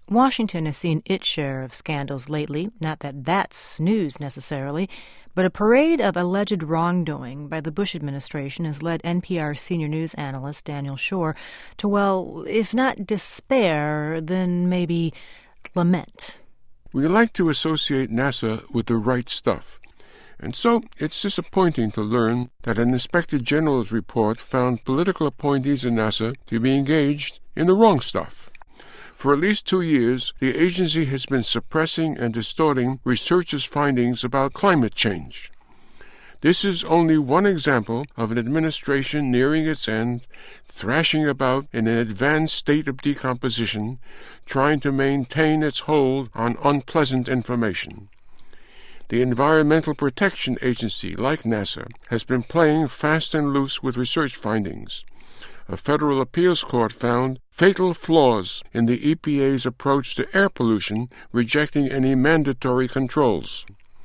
Washington has seen its share of scandals lately, not that that's news necessarily, but a parade of alleged wrongdoing by the Bush administration has led NPR senior news analyst Daniel Schorr to, well, if not despair, then maybe lament. We like to associate NASA with the right stuff, and so it's disappointing to learn that an Inspector General's report found political appointees in NASA to be engaged in the wrong stuff. For at least 2 years, the agency has been suppressing and distorting researchers' findings about climate change. This is only one example of an administration nearing its end, thrashing about in an advanced state of decomposition, trying to maintain its hold on unpleasant information. The Environmental Protection Agency, like NASA, has been playing fast and loose with research findings. A federal appeals court found fatal flaws in the EPA's approach to air pollution, rejecting any mandatory controls.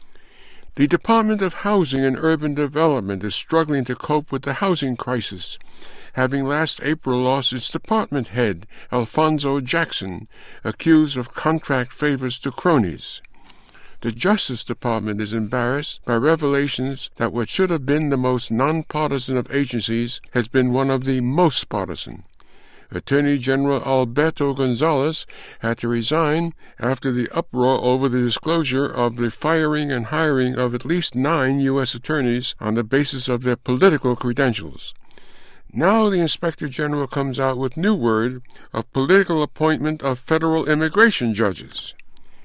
The Department of Housing and Urban Development is struggling to cope with the housing crisis, having last April lost its department head, Alfonso Jackson, accused of contract favors to cronies. The Justice Department is embarrassed by revelations that what should have been the most nonpartisan of agencies has been one of the most partisan. Attorney General Alberto Gonzales had to resign after the uproar over the disclosure of the firing and hiring of at least 9 U.S. attorneys on the basis of their political credentials. Now the Inspector General comes out with new word of political appointment of federal immigration judges.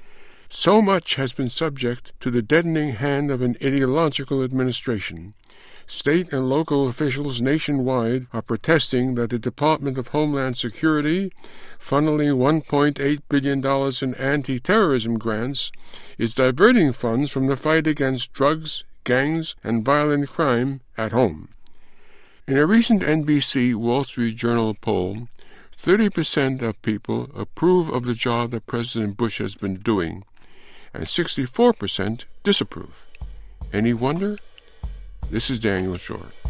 So much has been subject to the deadening hand of an ideological administration. State and local officials nationwide are protesting that the Department of Homeland Security, funneling $1.8 billion in anti-terrorism grants, is diverting funds from the fight against drugs, gangs, and violent crime at home. In a recent NBC Wall Street Journal poll, 30% of people approve of the job that President Bush has been doing, and 64% disapprove. Any wonder? This is Daniel Schorr.